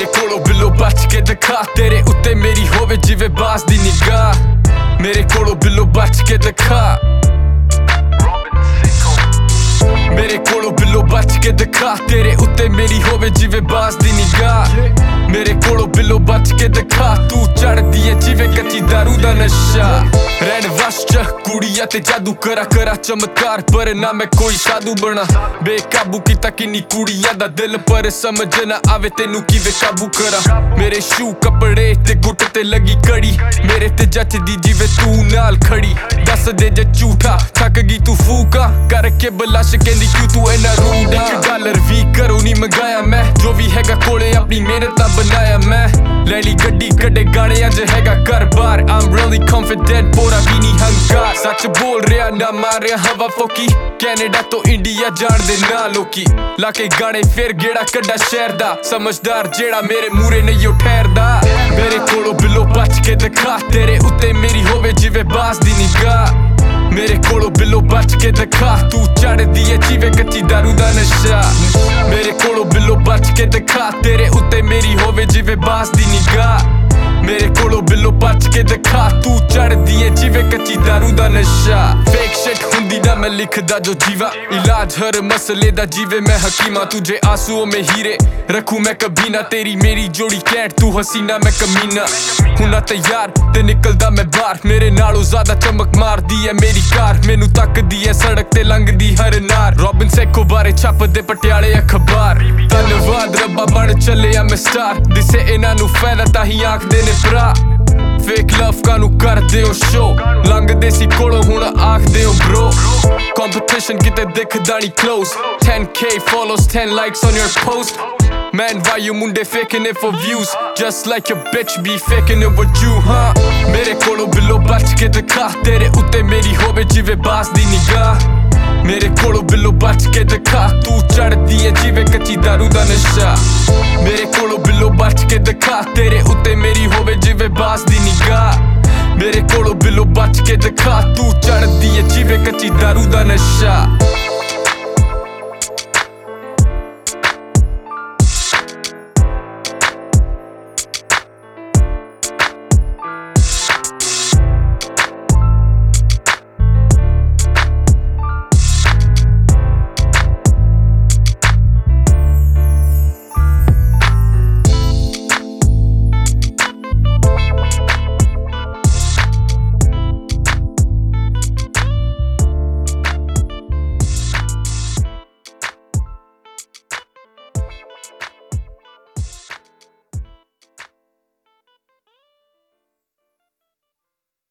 मेरे कोलों बिल्लो बच के दिखा, तेरे उत्ते मेरी होवे जिवे बाज दी निगाह। मेरे कोलों बिल्लो बच के दिखा, मेरे कोलों बिल्लो बच के दिखा, तेरे उत्ते मेरी होवे जिवे बाज दी निगाह। मेरे कोलों बिल्लो बच के दिखा, तू चढ़दी है जिवे कच्ची दारू दा नशा। रहन वश च कुड़िया ते जादू करा करा चमत्कार, पर ना मैं कोई साधु बना। बेकाबू कीता किन्नी कुड़िया दा दिल, पर समझ ना आवे तेनू किवे काबू करा। मेरे शू कपड़े ते गुट ते लगी कड़ी, मेरे ते जचदी जिवे तू नाल खड़ी। दस दे जे झूठा थक गई तू फूका, करके बलश कहंदी क्यों तू इन्ना रूड। $1 भी घरों नहीं मंगाया मैं, जो भी हैगा कोले अपनी मेहनत नाल बनाया मैं। ले ली गड्डी कड्डे गाने अज हैगा घर बार, I'm really confident पूरा भी नहीं हंकार। सच बोल रहा ना मारिया हवा फोकी, कैनेडा तो इंडिया जान दे ना लोकी। लाके गाने फिर गेड़ा कड्डा शहर दा, समझदार जेड़ा मेरे मूरे नहीं ओ ठहरदा। मेरे कोलों बिल्लो बच के दिखा, तेरे उत्ते मेरी होवे जिवे बाज दी निगाह। मेरे कोलों बिल्लो बच के दिखा, तू चढ़दी है जिवे कच्ची दारू दा नशा। मेरे कोलों बिल्लो बच के दिखा, तेरे उत्ते मेरी होवे जिवे बाज दी निगाह। मेरे कोलों बिल्लो बच के दिखा, तू चढ़दी है जिवे कच्ची दारू दा नशा। फेक शिट हुंदी ना मैं लिखदा जो जीवा, इलाज हर मसले दा जीवे मैं हकीमा। तुझे आंसुओं में हीरे रखूं मैं कभी ना, तेरी मेरी जोड़ी कैंट तू हसीना मैं कमीना। हुना तैयार ते निकलदा मैं बाहर, मेरे नालों ज्यादा चमक मारदी है मेरी कार। मैनू तकदी है सड़क ते लंघदी हर नार, रॉबिन सेको बारे छपदे पटियाले अखबार। धन्नवाद रब्बा बन चलिया मैं स्टार, दिसे इन्हां नू फायदा ताही आखदे ने भरा। फेक लव कानू करदे हो शो, लंघदे सी कोलों हुण आखदे हो ब्रो। कंपटीशन किते दिखदा नहीं close, 10K follows 10 likes on your post। Man, why you मुंडे faking it for views, just like your bitch be faking it with you, huh? मेरे कोलों बिल्लो बच के दिखा, तेरे उत्ते मेरी होवे जिवे बाज दी निगाह। मेरे कोलों बिल्लो बच के दिखा, तू चढ़दी है जिवे कच्ची दारू दा नशा। मेरे कोलों बिल्लो बच के दिखा, तेरे उत्ते मेरी होवे जिवे बाज दी निगाह। मेरे कोलों बिल्लो बच के दिखा, तू चढ़दी है जिवे कच्ची दारू दा नशा।